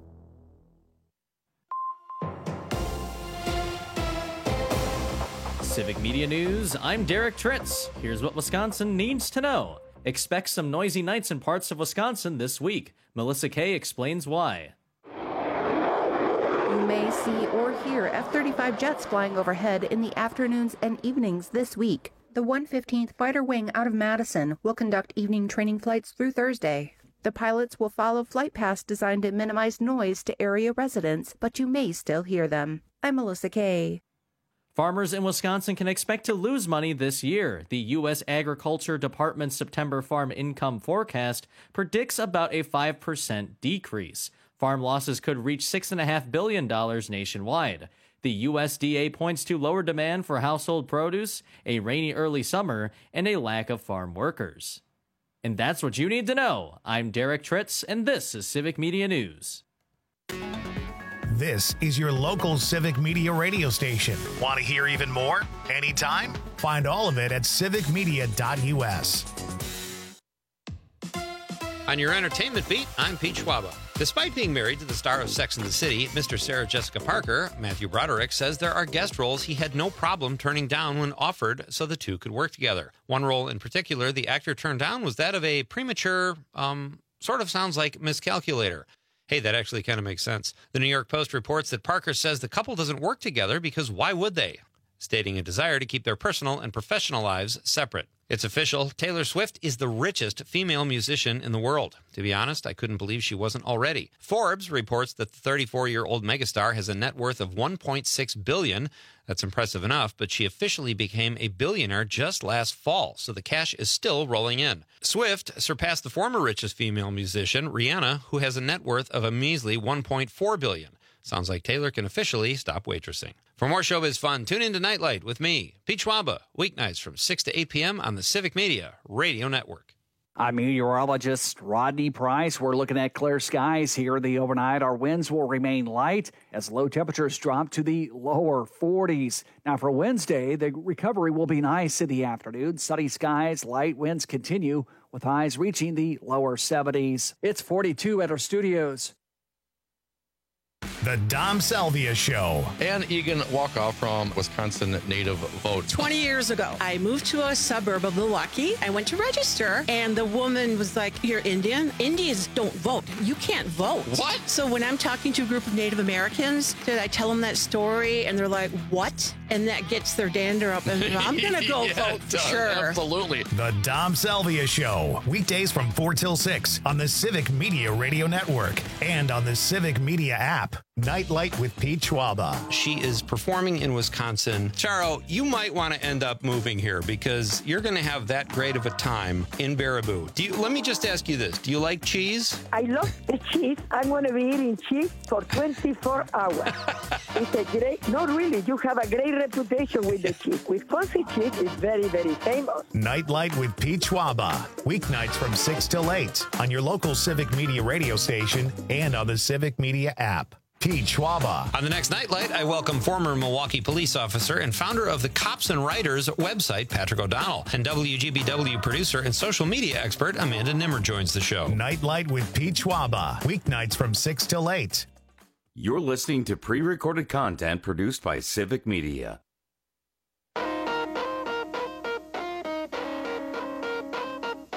Civic Media News, I'm Derek Tritz. Here's what Wisconsin needs to know. Expect some noisy nights in parts of Wisconsin this week. Melissa Kay explains why. You may see or hear F thirty-five jets flying overhead in the afternoons and evenings this week. The one fifteenth Fighter Wing out of Madison will conduct evening training flights through Thursday. The pilots will follow flight paths designed to minimize noise to area residents, but you may still hear them. I'm Melissa Kay. Farmers in Wisconsin can expect to lose money this year. The U S Agriculture Department's September farm income forecast predicts about a five percent decrease. Farm losses could reach six point five billion dollars nationwide. The U S D A points to lower demand for household produce, a rainy early summer, and a lack of farm workers. And that's what you need to know. I'm Derek Tritz, and this is Civic Media News. This is your local Civic Media radio station. Want to hear even more? Anytime? Find all of it at civic media dot U S. On your entertainment beat, I'm Pete Schwaba. Despite being married to the star of Sex and the City, Mister Sarah Jessica Parker, Matthew Broderick says there are guest roles he had no problem turning down when offered so the two could work together. One role in particular the actor turned down was that of a premature, um, sort of sounds like miscalculator. Hey, that actually kind of makes sense. The New York Post reports that Parker says the couple doesn't work together because why would they? Stating a desire to keep their personal and professional lives separate. It's official. Taylor Swift is the richest female musician in the world. To be honest, I couldn't believe she wasn't already. Forbes reports that the thirty-four-year-old megastar has a net worth of one point six billion dollars. That's impressive enough, but she officially became a billionaire just last fall, so the cash is still rolling in. Swift surpassed the former richest female musician, Rihanna, who has a net worth of a measly one point four billion dollars. Sounds like Taylor can officially stop waitressing. For more showbiz fun, tune in to Nightlight with me, Pete Schwaba, weeknights from six to eight p.m. on the Civic Media Radio Network. I'm meteorologist Rodney Price. We're looking at clear skies here the overnight. Our winds will remain light as low temperatures drop to the lower forties. Now for Wednesday, the recovery will be nice in the afternoon. Sunny skies, light winds continue with highs reaching the lower seventies. It's forty-two at our studios. The Dom Salvia Show. Ann Egan Walkoff from Wisconsin Native Vote. twenty years ago, I moved to a suburb of Milwaukee. I went to register, and the woman was like, "You're Indian? Indians don't vote. You can't vote." What? So when I'm talking to a group of Native Americans, did I tell them that story, and they're like, "What?" And that gets their dander up, and I'm going to go yeah, vote for sure. Absolutely. The Dom Salvia Show. Weekdays from four till six on the Civic Media Radio Network and on the Civic Media app. Nightlight with Pete Schwaba. She is performing in Wisconsin. Charo, you might want to end up moving here because you're going to have that great of a time in Baraboo. Do you? Let me just ask you this. Do you like cheese? I love the cheese. I'm going to be eating cheese for twenty-four hours. It's a great, not really, you have a great reputation with the cheese. Wisconsin cheese is very, very famous. Nightlight with Pete Schwaba. Weeknights from six till eight on your local Civic Media radio station and on the Civic Media app. Pete Schwaba. On the next Nightlight, I welcome former Milwaukee police officer and founder of the Cops and Writers website, Patrick O'Donnell. And W G B W producer and social media expert, Amanda Nimmer, joins the show. Nightlight with Pete Schwaba. Weeknights from six till eight. You're listening to pre-recorded content produced by Civic Media.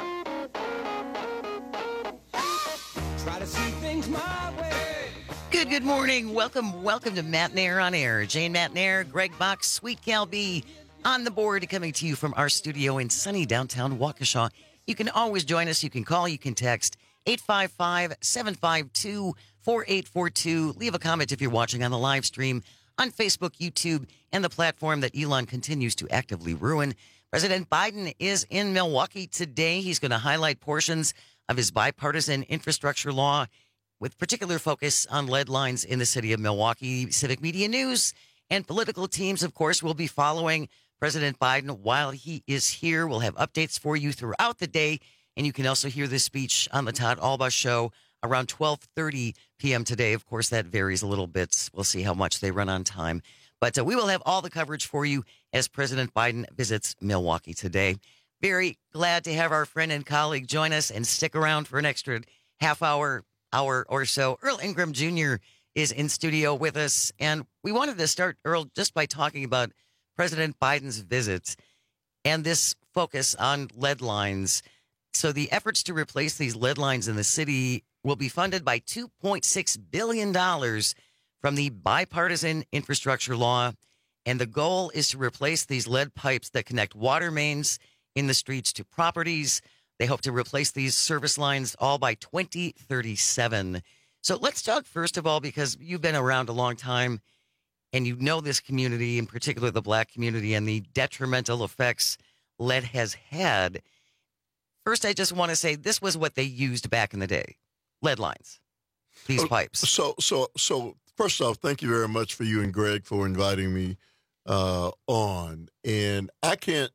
Good, Good morning. Welcome, welcome to Matt Nair on Air. Jane Matt Nair, Greg Bach, Sweet Cal B on the board, coming to you from our studio in sunny downtown Waukesha. You can always join us. You can call, you can text eight five five, seven five two, four eight four two. Leave a comment if you're watching on the live stream on Facebook, YouTube, and the platform that Elon continues to actively ruin. President Biden is in Milwaukee today. He's going to highlight portions of his bipartisan infrastructure law with particular focus on lead lines in the city of Milwaukee. Civic Media News and political teams, of course, will be following President Biden while he is here. We'll have updates for you throughout the day, and you can also hear this speech on the Todd Alba Show around twelve thirty p.m. today. Of course, that varies a little bit. We'll see how much they run on time. But uh, we will have all the coverage for you as President Biden visits Milwaukee today. Very glad to have our friend and colleague join us and stick around for an extra half hour, hour or so. Earl Ingram Junior is in studio with us, and we wanted to start, Earl, just by talking about President Biden's visits and this focus on lead lines. So the efforts to replace these lead lines in the city will be funded by two point six billion dollars from the bipartisan infrastructure law. And the goal is to replace these lead pipes that connect water mains in the streets to properties. They hope to replace these service lines all by twenty thirty-seven. So let's talk first of all, because you've been around a long time and you know this community, in particular the black community, and the detrimental effects lead has had. First, I just want to say this was what they used back in the day, lead lines, these pipes. So, so, so first off, thank you very much for you and Greg for inviting me uh, on. And I can't,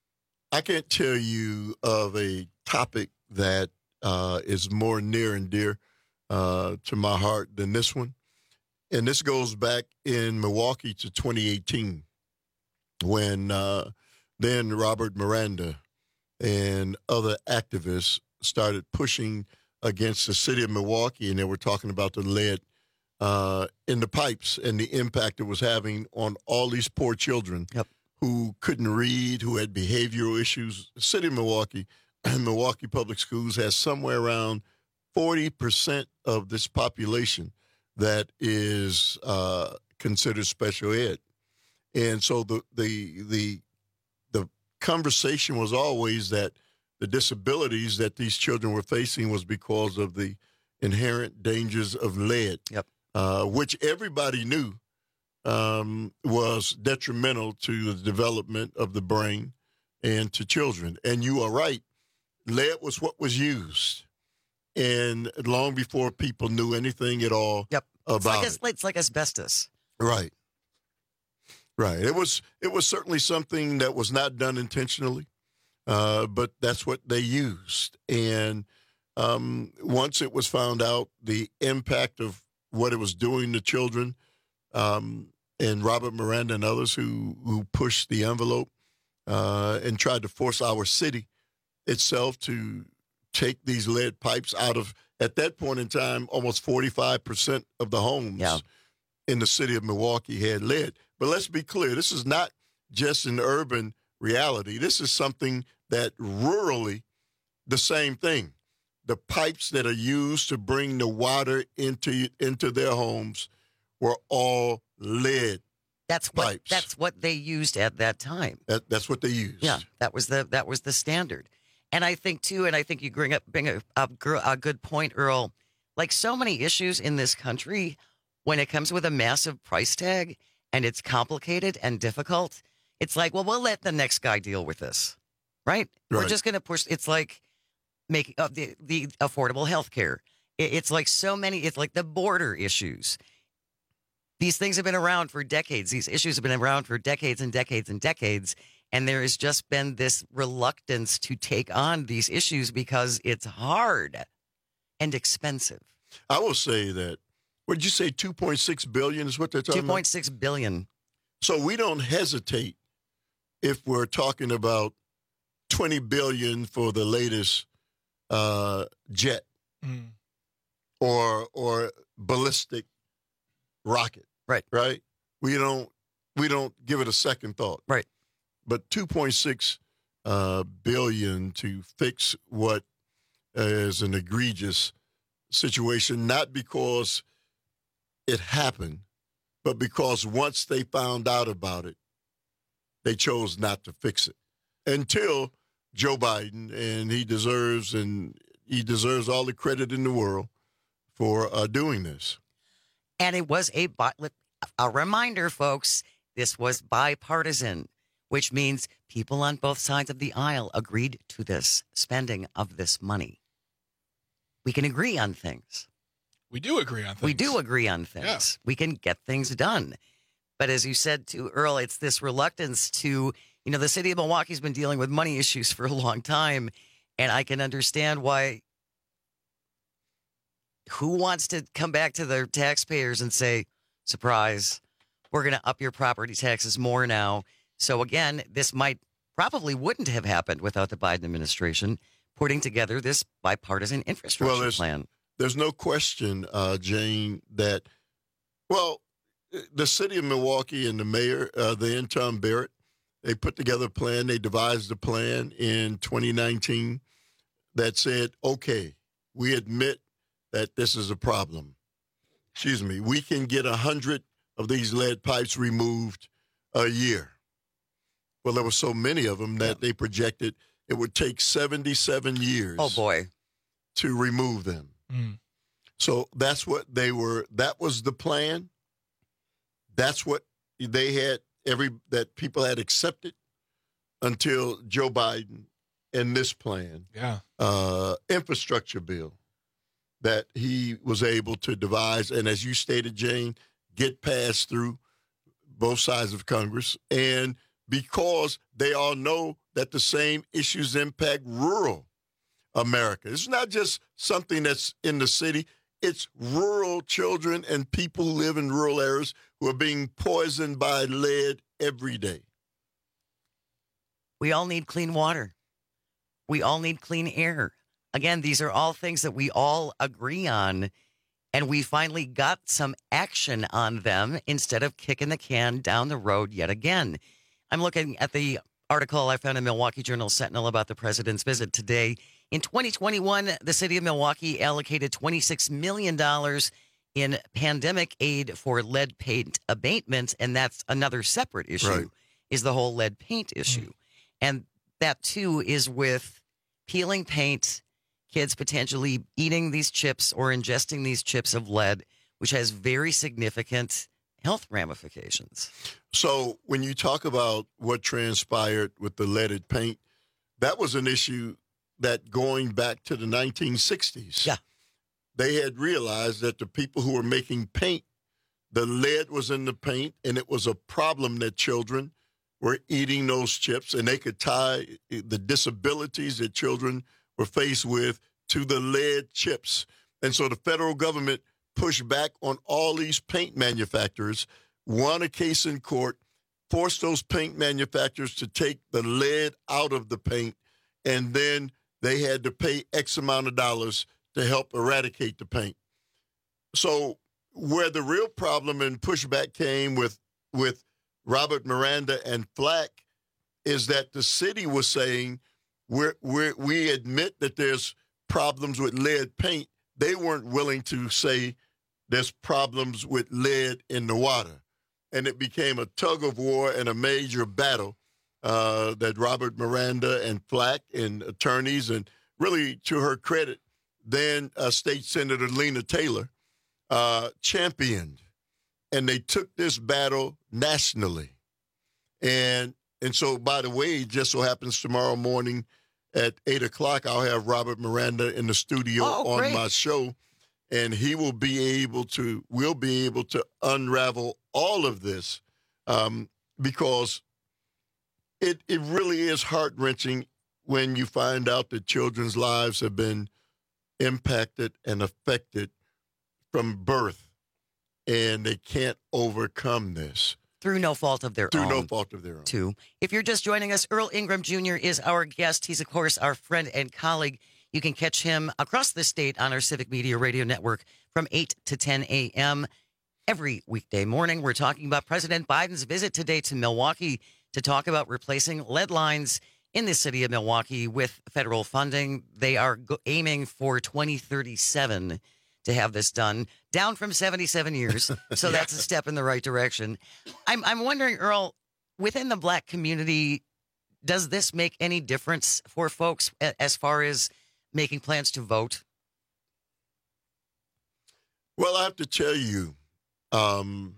I can't tell you of a topic that uh, is more near and dear uh, to my heart than this one. And this goes back in Milwaukee to twenty eighteen when uh, then Robert Miranda and other activists started pushing against the city of Milwaukee, and they were talking about the lead uh, in the pipes and the impact it was having on all these poor children yep. who couldn't read, who had behavioral issues. The city of Milwaukee and Milwaukee Public Schools has somewhere around forty percent of this population that is uh, considered special ed. And so the, the, the, the conversation was always that the disabilities that these children were facing was because of the inherent dangers of lead, yep. uh, which everybody knew um, was detrimental to the development of the brain and to children. And you are right, lead was what was used. And long before people knew anything at all yep. about it's like, it. It's like asbestos. Right. Right. It was it was certainly something that was not done intentionally, uh, but that's what they used. And um, once it was found out the impact of what it was doing to children, um, and Robert Miranda and others who, who pushed the envelope uh, and tried to force our city itself to take these lead pipes out of, at that point in time, almost forty-five percent of the homes yeah. in the city of Milwaukee had lead. But let's be clear, this is not just an urban reality. This is something that rurally, the same thing. The pipes that are used to bring the water into into their homes were all lead that's what, pipes. That's what they used at that time. That, that's what they used. Yeah, that was the that was the standard. And I think, too, and I think you bring up, bring a, a, a good point, Earl, like so many issues in this country, when it comes with a massive price tag and it's complicated and difficult, it's like, well, we'll let the next guy deal with this, right? right. We're just going to push. It's like making uh, the, the affordable health care. It, it's like so many, it's like the border issues. These things have been around for decades. These issues have been around for decades and decades and decades. And there has just been this reluctance to take on these issues because it's hard and expensive. I will say that, what did you say, two point six billion dollars is what they're talking about? two point six billion dollars. So we don't hesitate if we're talking about twenty billion dollars for the latest uh, jet mm. or or ballistic rocket. Right. Right? We don't we don't give it a second thought. Right. But two point six uh, billion to fix what is an egregious situation, not because it happened, but because once they found out about it, they chose not to fix it until Joe Biden, and he deserves and he deserves all the credit in the world for uh, doing this. And it was a a reminder, folks. This was bipartisan, which means people on both sides of the aisle agreed to this spending of this money. We can agree on things. We do agree on things. We do agree on things. Yeah. We can get things done. But as you said to Earl, it's this reluctance to, you know, the city of Milwaukee's been dealing with money issues for a long time. And I can understand why. Who wants to come back to their taxpayers and say, surprise, we're going to up your property taxes more now. So again, this might probably wouldn't have happened without the Biden administration putting together this bipartisan infrastructure well, there's, plan. There's no question, uh, Jane, that, well, the city of Milwaukee and the mayor, uh, the Tom Barrett, they put together a plan. They devised a plan in twenty nineteen that said, okay, we admit that this is a problem. Excuse me. We can get a hundred of these lead pipes removed a year. Well, there were so many of them that they projected it would take seventy-seven years. Oh, boy. To remove them. Mm. So that's what they were. That was the plan. That's what they had every that people had accepted until Joe Biden and this plan, yeah, uh, infrastructure bill that he was able to devise, and as you stated, Jane, get passed through both sides of Congress, and because they all know that the same issues impact rural America. It's not just something that's in the city. It's rural children and people who live in rural areas who are being poisoned by lead every day. We all need clean water. We all need clean air. Again, these are all things that we all agree on, and we finally got some action on them instead of kicking the can down the road yet again. I'm looking at the article I found in Milwaukee Journal Sentinel about the president's visit today. In twenty twenty-one, the city of Milwaukee allocated twenty-six million dollars in pandemic aid for lead paint abatement, and that's another separate issue, right. is the whole lead paint issue. Mm. And that, too, is with peeling paint, kids potentially eating these chips or ingesting these chips of lead, which has very significant health ramifications. So when you talk about what transpired with the leaded paint, that was an issue that going back to the nineteen sixties, yeah, they had realized that the people who were making paint, the lead was in the paint, and it was a problem that children were eating those chips, and they could tie the disabilities that children were faced with to the lead chips. And so the federal government pushed back on all these paint manufacturers, won a case in court, forced those paint manufacturers to take the lead out of the paint, and then they had to pay X amount of dollars to help eradicate the paint. So where the real problem and pushback came with with Robert Miranda and Flack is that the city was saying, we're, we're, we admit that there's problems with lead paint. They weren't willing to say there's problems with lead in the water. And it became a tug of war and a major battle uh, that Robert Miranda and Flack and attorneys, and really to her credit, then uh, State Senator Lena Taylor uh, championed. And they took this battle nationally. And and so, by the way, it just so happens tomorrow morning at eight o'clock, I'll have Robert Miranda in the studio oh, on great. my show. And he will be able to, will be able to unravel all of this um, because it it really is heart-wrenching when you find out that children's lives have been impacted and affected from birth. And they can't overcome this. Through no fault of their Through own. no fault of their own. Too. If you're just joining us, Earl Ingram Junior is our guest. He's, of course, our friend and colleague. You can catch him across the state on our Civic Media Radio Network from eight to ten a.m. every weekday morning. We're talking about President Biden's visit today to Milwaukee to talk about replacing lead lines in the city of Milwaukee with federal funding. They are go- aiming for twenty thirty-seven to have this done, down from seventy-seven years. So that's a step in the right direction. I'm, I'm wondering, Earl, within the black community, does this make any difference for folks as far as making plans to vote? Well, I have to tell you, um,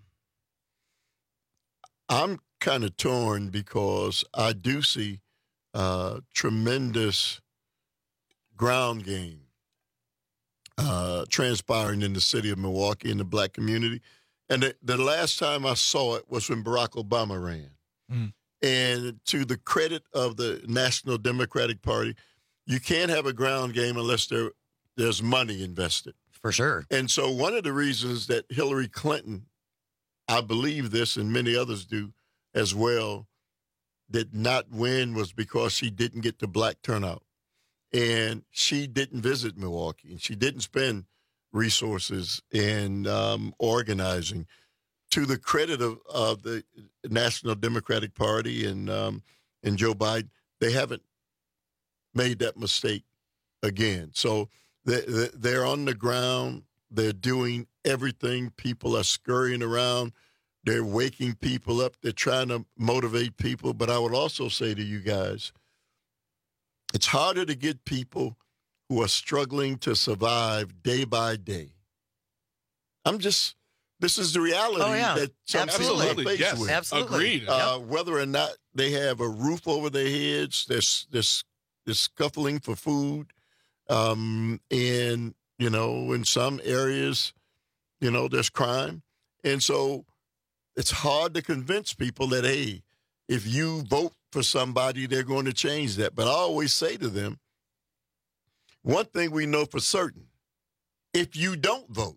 I'm kind of torn because I do see uh, tremendous ground game uh, transpiring in the city of Milwaukee in the black community. And the, the last time I saw it was when Barack Obama ran. Mm. And to the credit of the National Democratic Party, you can't have a ground game unless there there's money invested. For sure. And so one of the reasons that Hillary Clinton, I believe this and many others do as well, did not win was because she didn't get the black turnout. And she didn't visit Milwaukee, and she didn't spend resources in um, organizing. To the credit of, of the National Democratic Party and um, and Joe Biden, they haven't made that mistake again. So they, they're on the ground. They're doing everything. People are scurrying around. They're waking people up. They're trying to motivate people. But I would also say to you guys, it's harder to get people who are struggling to survive day by day. I'm just, this is the reality oh, yeah. that some people are faced yes. with. Absolutely. Agreed. Uh, yep. Whether or not they have a roof over their heads, there's this this scuffling for food, um, and you know, in some areas, you know, there's crime, and so it's hard to convince people that hey, if you vote for somebody, they're going to change that. But I always say to them, one thing we know for certain: if you don't vote,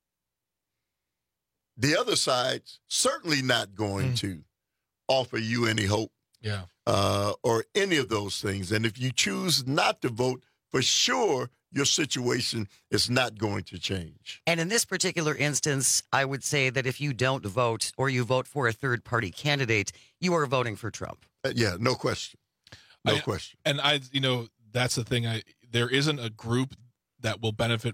the other side's certainly not going mm. to offer you any hope yeah. uh, or any of those things. And if you choose not to vote, for sure your situation is not going to change. And in this particular instance, I would say that if you don't vote or you vote for a third-party candidate, you are voting for Trump. Uh, yeah, no question. No I, question. And, I, you know, that's the thing. I There isn't a group that will benefit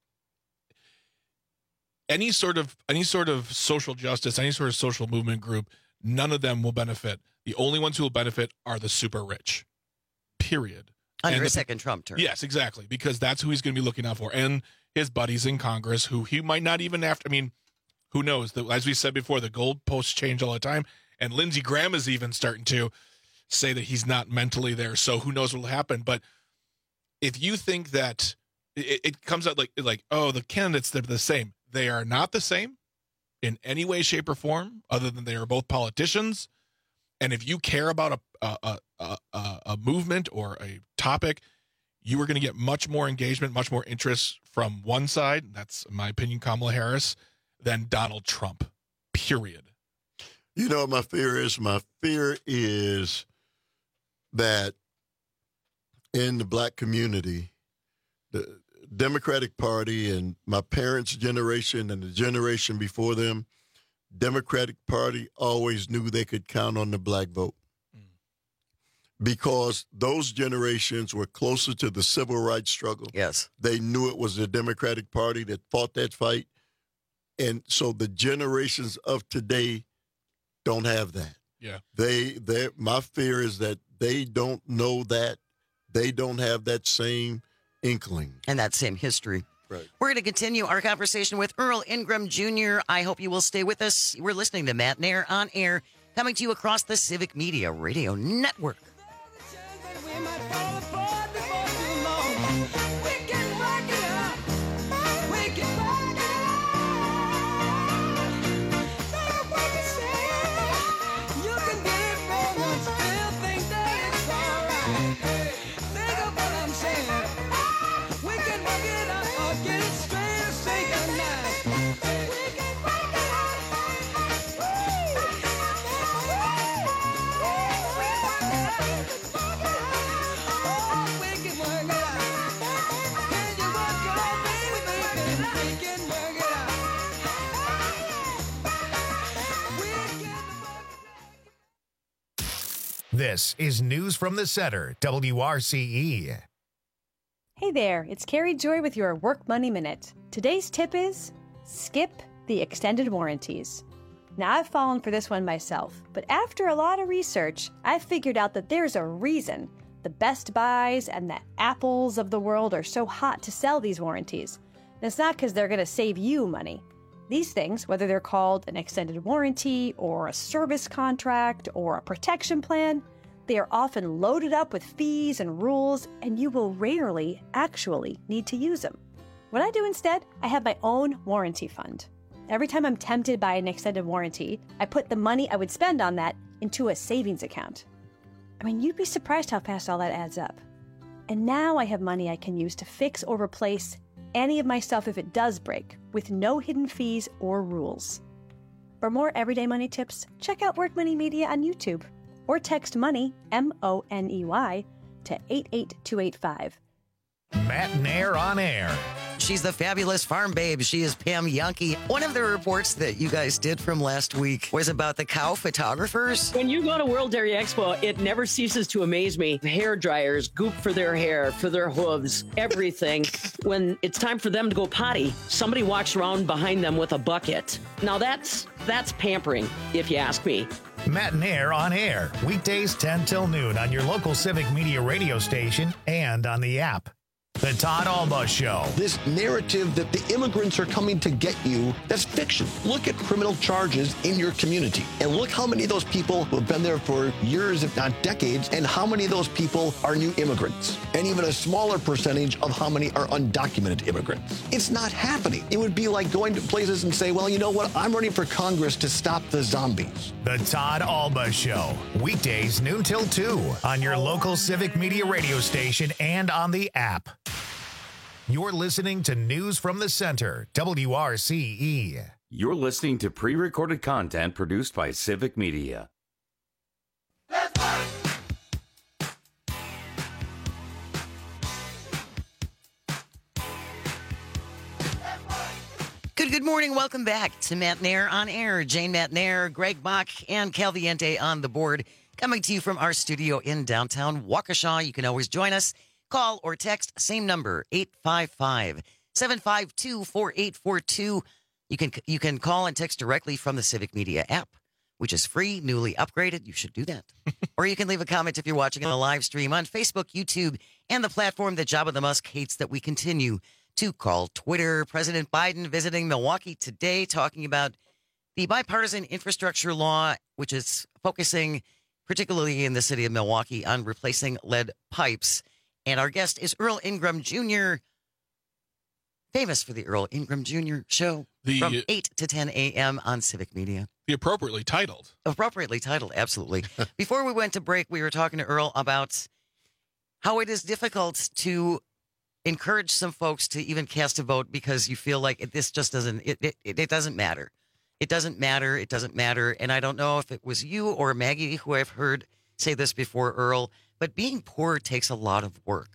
Any sort of any sort of social justice, any sort of social movement group, none of them will benefit. The only ones who will benefit are the super rich, period. Under and a the, second Trump term. Yes, exactly, because that's who he's going to be looking out for. And his buddies in Congress, who he might not even have to, I mean, who knows? The, as we said before, the goalposts change all the time. And Lindsey Graham is even starting to say that he's not mentally there, so who knows what will happen. But if you think that it, it comes out like, like, oh, the candidates, they're the same. They are not the same in any way, shape, or form, other than they are both politicians. And if you care about a a, a, a, a movement or a topic, you are going to get much more engagement, much more interest from one side, that's, in my opinion, Kamala Harris, than Donald Trump, period. You know what my fear is? My fear is that in the black community, the Democratic Party and my parents' generation and the generation before them, Democratic Party always knew they could count on the black vote mm. because those generations were closer to the civil rights struggle. Yes. They knew it was the Democratic Party that fought that fight. And so the generations of today don't have that. Yeah. They, they, my fear is that they don't know that. They don't have that same inkling. And that same history. Right. We're going to continue our conversation with Earl Ingram Junior I hope you will stay with us. We're listening to Matt Nair on Air, coming to you across the Civic Media Radio Network. This is News from the Center, W R C E. Hey there, it's Carrie Joy with your Work Money Minute. Today's tip is skip the extended warranties. Now, I've fallen for this one myself, but after a lot of research, I figured out that there's a reason the Best Buys and the Apples of the world are so hot to sell these warranties. And it's not because they're going to save you money. These things, whether they're called an extended warranty or a service contract or a protection plan, they are often loaded up with fees and rules, and you will rarely actually need to use them. What I do instead, I have my own warranty fund. Every time I'm tempted by an extended warranty, I put the money I would spend on that into a savings account. I mean, you'd be surprised how fast all that adds up. And now I have money I can use to fix or replace any of my stuff if it does break, with no hidden fees or rules. For more everyday money tips, check out Work Money Media on YouTube, or text MONEY, M O N E Y, to eight eight two eight five. Matt Nair on air. She's the fabulous farm babe. She is Pam Yankee. One of the reports that you guys did from last week was about the cow photographers. When you go to World Dairy Expo, it never ceases to amaze me. Hair dryers, goop for their hair, for their hooves, everything. When it's time for them to go potty, somebody walks around behind them with a bucket. Now that's that's pampering, if you ask me. Matt Nair on air, weekdays ten till noon on your local Civic Media radio station and on the app. The Todd Alba Show. This narrative that the immigrants are coming to get you, that's fiction. Look at criminal charges in your community and look how many of those people who have been there for years, if not decades, and how many of those people are new immigrants, and even a smaller percentage of how many are undocumented immigrants. It's not happening. It would be like going to places and say, well, you know what? I'm running for Congress to stop the zombies. The Todd Alba Show. Weekdays noon till two on your local Civic Media radio station and on the app. You're listening to News from the Center, W R C E. You're listening to pre-recorded content produced by Civic Media. Good, good morning. Welcome back to Matt Nair on air. Jane Matt Nair, Greg Bach, and Calviente on the board. Coming to you from our studio in downtown Waukesha. You can always join us. Call or text, same number, eight five five, seven five two, four eight four two. You can you can call and text directly from the Civic Media app, which is free, newly upgraded. You should do that. Or you can leave a comment if you're watching on a live stream on Facebook, YouTube, and the platform that Jabba the Musk hates that we continue to call Twitter. President Biden visiting Milwaukee today, talking about the bipartisan infrastructure law, which is focusing particularly in the city of Milwaukee on replacing lead pipes. And our guest is Earl Ingram Junior, famous for the Earl Ingram Junior show the, from eight to ten a.m. on Civic Media. The appropriately titled. Appropriately titled, absolutely. Before we went to break, we were talking to Earl about how it is difficult to encourage some folks to even cast a vote because you feel like it, this just doesn't, it, it, it doesn't matter. It doesn't matter. It doesn't matter. And I don't know if it was you or Maggie who I've heard say this before, Earl, but being poor takes a lot of work.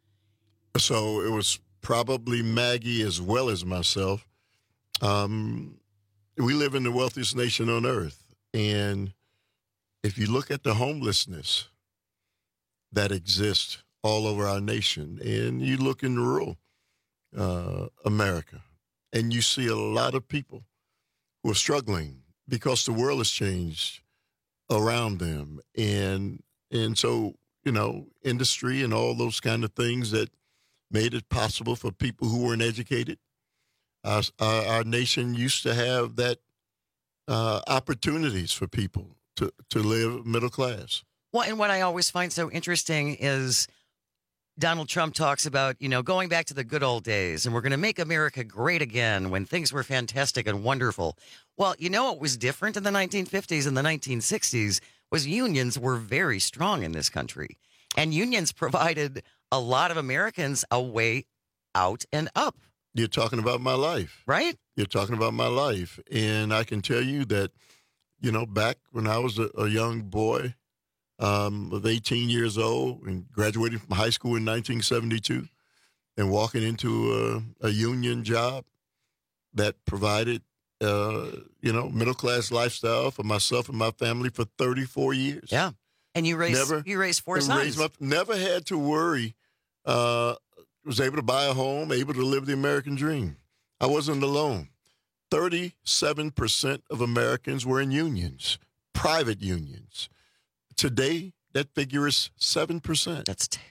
So it was probably Maggie as well as myself. Um, we live in the wealthiest nation on earth. And if you look at the homelessness that exists all over our nation, and you look in rural uh, America, and you see a lot of people who are struggling because the world has changed around them. And and so, you know, industry and all those kind of things that made it possible for people who weren't educated. Our, our, our nation used to have that uh, opportunities for people to, to live middle class. Well, and what I always find so interesting is Donald Trump talks about, you know, going back to the good old days, and we're going to make America great again when things were fantastic and wonderful. Well, you know what was different in the nineteen fifties and the nineteen sixties was unions were very strong in this country. And unions provided a lot of Americans a way out and up. You're talking about my life. Right? You're talking about my life. And I can tell you that, you know, back when I was a, a young boy, um, of eighteen years old and graduating from high school in nineteen seventy-two and walking into a, a union job that provided, uh, you know, middle-class lifestyle for myself and my family for thirty-four years. Yeah. And you raised, never, you raised four sons. Raised my, never had to worry uh, was able to buy a home, able to live the American dream. I wasn't alone. thirty-seven percent of Americans were in unions, private unions. Today, that figure is seven percent. That's t-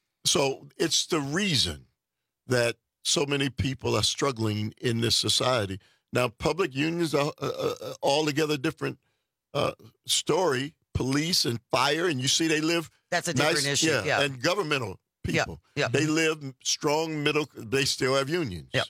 so it's the reason that so many people are struggling in this society. Now, public unions are uh, uh, altogether different uh, story. Police and fire, and you see they live. That's a different nice, issue. Yeah, Yeah. and governmental people. Yeah, yeah. They live strong middle. They still have unions. Yep.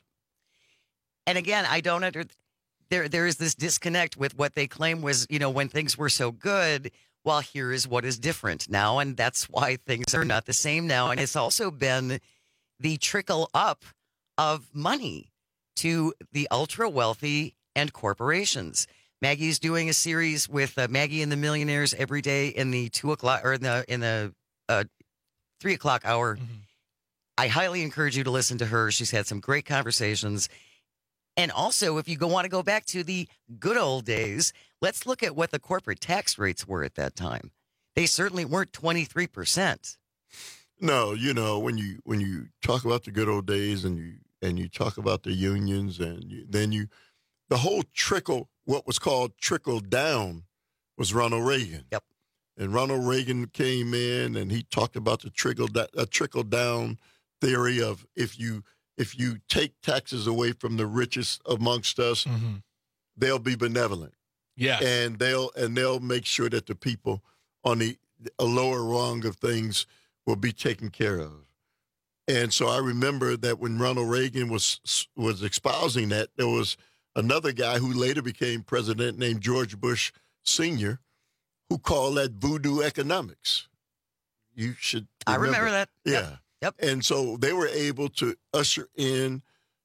And again, I don't under there. There is this disconnect with what they claim was, you know, when things were so good. Well, here is what is different now, and that's why things are not the same now. And it's also been the trickle up of money to the ultra wealthy and corporations. Maggie's doing a series with uh, Maggie and the Millionaires every day in the two o'clock or in the in the uh, three o'clock hour. Mm-hmm. I highly encourage you to listen to her. She's had some great conversations. And also, if you go, want to go back to the good old days, let's look at what the corporate tax rates were at that time. They certainly weren't twenty-three percent. No, you know, when you when you talk about the good old days and you and you talk about the unions and you, then you the whole trickle, what was called trickle down, was Ronald Reagan. Yep. And Ronald Reagan came in and he talked about the trickle da- uh, trickle down theory of if you if you take taxes away from the richest amongst us, mm-hmm. they'll be benevolent. Yeah. And they'll and they'll make sure that the people on the a lower rung of things will be taken care of. And so I remember that when Ronald Reagan was was espousing that, there was another guy who later became president named George Bush Senior, who called that voodoo economics. You should remember. I remember that. Yeah. Yep. Yep. And so they were able to usher in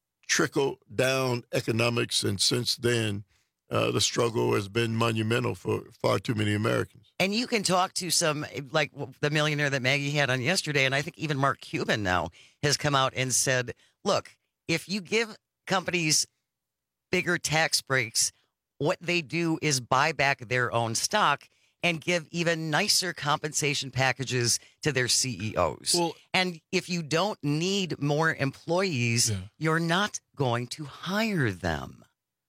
trickle-down economics, and since then, uh, the struggle has been monumental for far too many Americans. And you can talk to some, like the millionaire that Maggie had on yesterday, and I think even Mark Cuban now has come out and said, look, if you give companies bigger tax breaks, what they do is buy back their own stock and give even nicer compensation packages to their C E Os. Well, and if you don't need more employees, yeah. you're not going to hire them.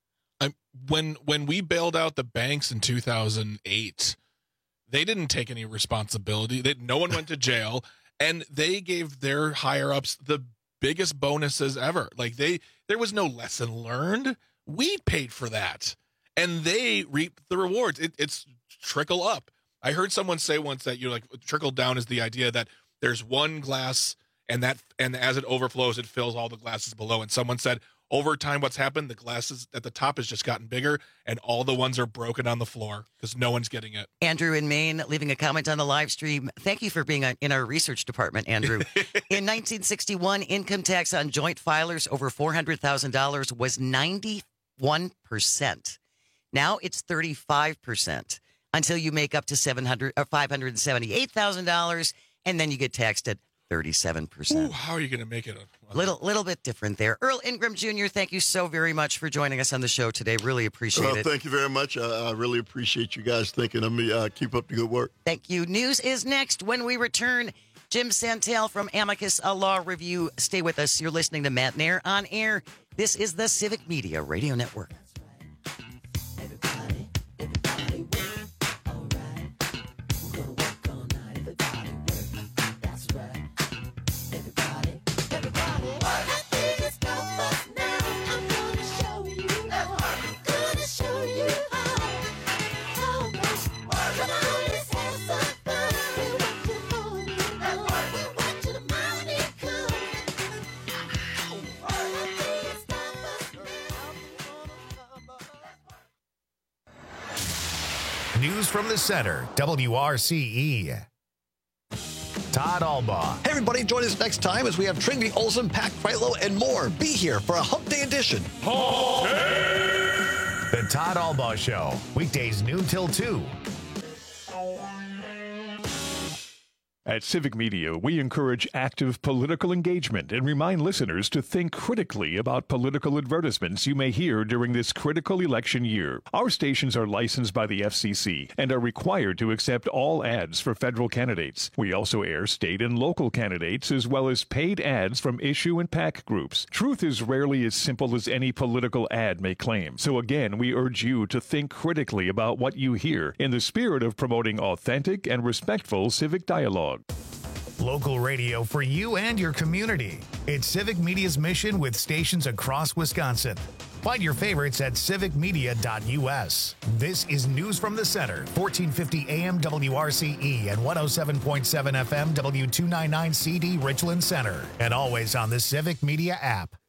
I, when when we bailed out the banks in two thousand eight, they didn't take any responsibility. They, no one went to jail, and they gave their higher-ups the biggest bonuses ever. Like they, there was no lesson learned. We paid for that, and they reaped the rewards. It, it's trickle up. I heard someone say once that you know, like trickle down is the idea that there's one glass, and that and as it overflows, it fills all the glasses below. And someone said, over time, what's happened? The glasses at the top has just gotten bigger, and all the ones are broken on the floor because no one's getting it. Andrew in Maine leaving a comment on the live stream. Thank you for being in our research department, Andrew. In nineteen sixty-one, income tax on joint filers over four hundred thousand dollars was ninety-one percent. Now it's thirty-five percent until you make up to seven hundred or five hundred seventy-eight thousand dollars, and then you get taxed at thirty-seven percent. Ooh, how are you going to make it? A, little, little bit different there. Earl Ingram Junior, thank you so very much for joining us on the show today. Really appreciate well, it. Thank you very much. I, I really appreciate you guys thinking of me. Uh, keep up the good work. Thank you. News is next. When we return, Jim Santel from Amicus a Law Review. Stay with us. You're listening to Matt Nair on Air. This is the Civic Media Radio Network. News from the center, W R C E. Todd Albaugh. Hey, everybody, join us next time as we have Trinity Olsen, Pat Kreitlow, and more. Be here for a Hump Day edition. Hump Day! The Todd Albaugh Show, weekdays noon till two. At Civic Media, we encourage active political engagement and remind listeners to think critically about political advertisements you may hear during this critical election year. Our stations are licensed by the F C C and are required to accept all ads for federal candidates. We also air state and local candidates as well as paid ads from issue and PAC groups. Truth is rarely as simple as any political ad may claim. So again, we urge you to think critically about what you hear in the spirit of promoting authentic and respectful civic dialogue. Local radio for you and your community. It's Civic Media's mission with stations across Wisconsin. Find your favorites at civic media dot U S. This is News from the Center, fourteen fifty A M W R C E and one oh seven point seven F M W two ninety-nine C D Richland Center. And always on the Civic Media app.